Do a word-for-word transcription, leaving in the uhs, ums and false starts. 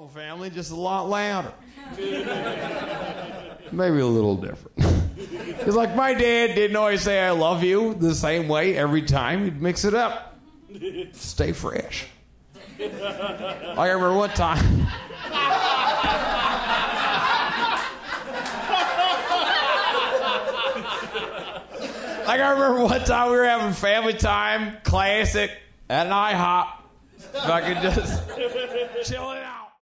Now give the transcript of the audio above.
traditional family, just a lot louder. Maybe a little different. Because like my dad didn't always say I love you the same way every time. He'd mix it up. Stay fresh. I remember one time. Like I remember one time we were having family time, classic, at an IHOP. If I could just chill it out.